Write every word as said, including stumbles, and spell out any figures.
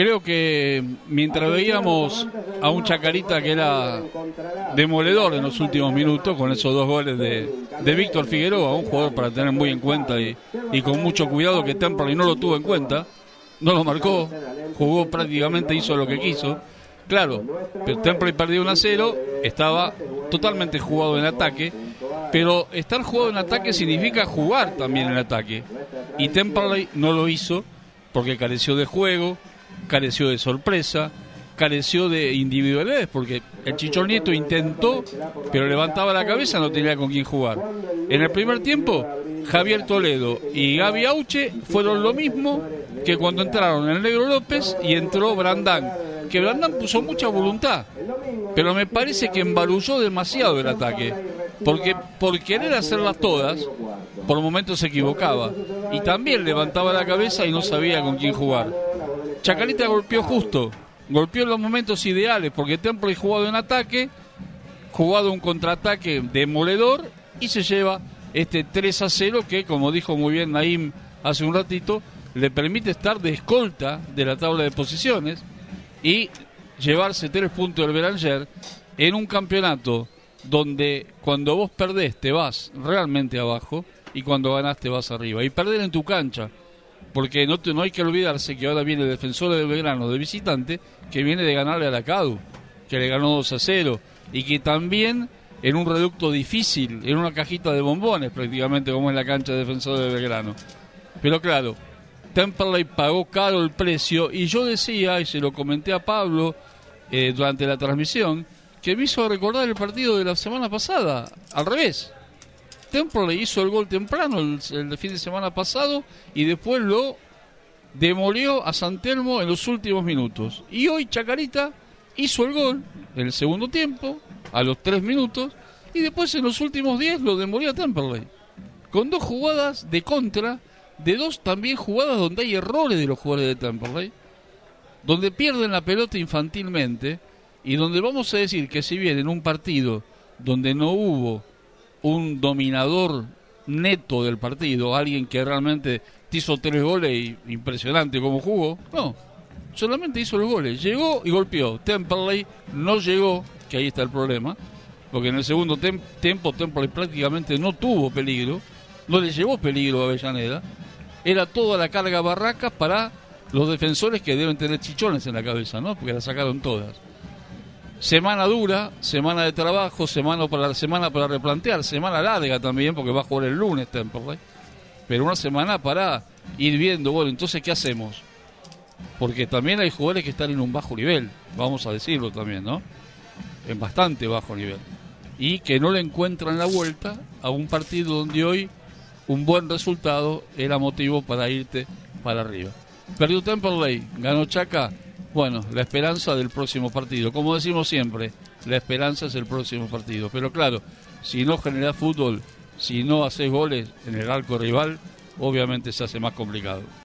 Creo que mientras veíamos a un Chacarita que era demoledor en los últimos minutos, con esos dos goles de, de Víctor Figueroa, un jugador para tener muy en cuenta y, y con mucho cuidado, que Temperley no lo tuvo en cuenta, no lo marcó, jugó prácticamente, hizo lo que quiso. Claro, pero Temperley perdió uno a cero, estaba totalmente jugado en ataque, pero estar jugado en ataque significa jugar también en ataque, y Temperley no lo hizo porque careció de juego, careció de sorpresa, careció de individualidades, porque el Chichón Nieto intentó, pero levantaba la cabeza, no tenía con quién jugar. En el primer tiempo, Javier Toledo y Gaby Auche fueron lo mismo que cuando entraron el Negro López y entró Brandán, que Brandán puso mucha voluntad, pero me parece que embarulló demasiado el ataque, porque por querer hacerlas todas, por momentos se equivocaba, y también levantaba la cabeza y no sabía con quién jugar. Chacarita golpeó justo, golpeó en los momentos ideales, porque Temperley jugado en ataque, jugado un contraataque demoledor, y se lleva este tres a cero que, como dijo muy bien Naim hace un ratito, le permite estar de escolta de la tabla de posiciones y llevarse tres puntos del Belanger en un campeonato donde cuando vos perdés te vas realmente abajo y cuando ganás te vas arriba. Y perder en tu cancha, porque no, te, no hay que olvidarse que ahora viene el Defensor de Belgrano de visitante, que viene de ganarle a la CADU, que le ganó dos a cero, y que también en un reducto difícil, en una cajita de bombones prácticamente, como es la cancha de Defensor de Belgrano. Pero claro, Temperley pagó caro el precio, y yo decía, y se lo comenté a Pablo eh, durante la transmisión, que me hizo recordar el partido de la semana pasada, al revés. Temperley hizo el gol temprano el, el fin de semana pasado y después lo demolió a San Telmo en los últimos minutos. Y hoy Chacarita hizo el gol en el segundo tiempo, a los tres minutos, y después en los últimos diez lo demolió a Temperley. Con dos jugadas de contra, de dos también jugadas donde hay errores de los jugadores de Temperley, donde pierden la pelota infantilmente, y donde vamos a decir que si bien en un partido donde no hubo un dominador neto del partido, alguien que realmente te hizo tres goles y impresionante como jugó, no, solamente hizo los goles, llegó y golpeó. Temperley no llegó, que ahí está el problema, porque en el segundo tem- tiempo Temperley prácticamente no tuvo peligro, no le llevó peligro a Avellaneda, era toda la carga barracas para los defensores que deben tener chichones en la cabeza, ¿no? Porque la sacaron todas. Semana dura, semana de trabajo, semana para semana para replantear, semana larga también, porque va a jugar el lunes Temperley, pero una semana para ir viendo, bueno, entonces, ¿qué hacemos? Porque también hay jugadores que están en un bajo nivel, vamos a decirlo también, ¿no? En bastante bajo nivel, y que no le encuentran la vuelta a un partido donde hoy un buen resultado era motivo para irte para arriba. Perdió Temperley, ganó Chaca. Bueno, la esperanza del próximo partido. Como decimos siempre, la esperanza es el próximo partido. Pero claro, si no generás fútbol, si no haces goles en el arco rival, obviamente se hace más complicado.